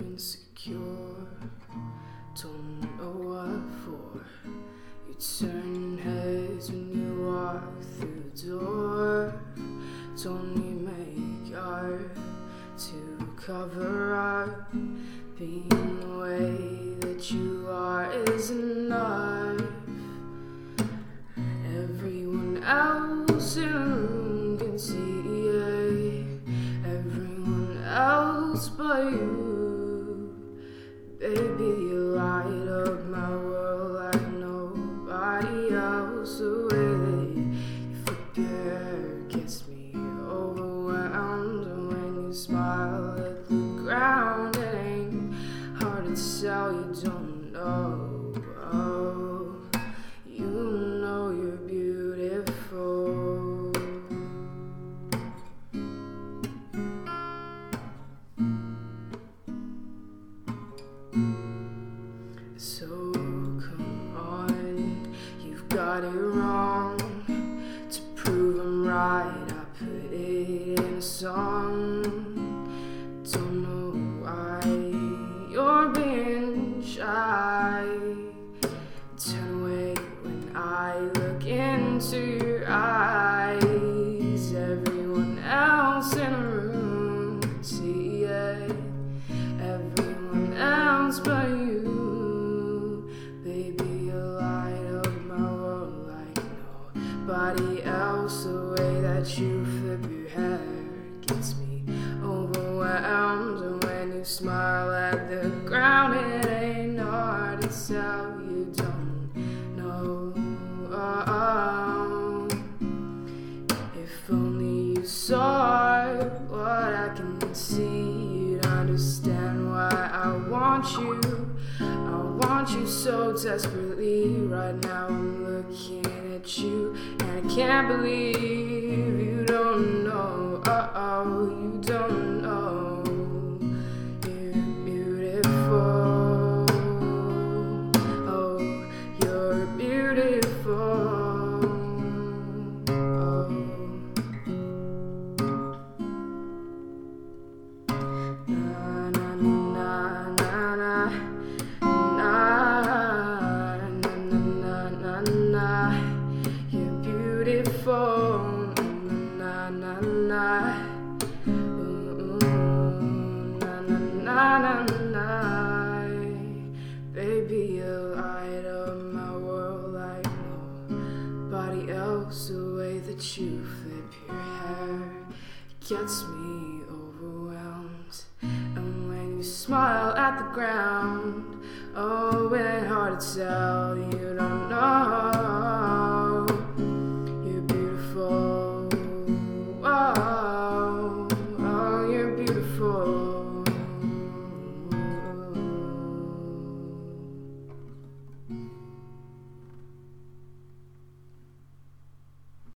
insecure, don't know what for. You turn heads when you walk through the door. Don't need makeup to cover up. Being the way that you are is enough. Everyone else in the room can see it. Everyone else but you. Baby, you light up my world like nobody else. The way that you flip your hair gets me overwhelmed. And when you smile at the ground, it ain't hard to tell you don't know. You know you're beautiful. So come on, you've got it wrong. To prove I'm right, I put it in a song. Don't know why you're being shy. Turn away when I look into your eyes. Everyone else in the room can see it. Everyone else but you. Baby, you light up my world like nobody else. The way that you flip your hair gets me overwhelmed. And when you smile at the ground, it ain't hard to tell you don't know. If only you saw what I can see, you'd understand why I want you. I want you so desperately. Right now I'm looking at you, and I can't believe you don't know. You don't know. You're beautiful. Oh, you're beautiful. You're beautiful, na na na, na na na na. Baby, you light up my world like nobody else. The way that you flip your hair gets me overwhelmed. And when you smile at the ground, oh, it ain't hard to tell you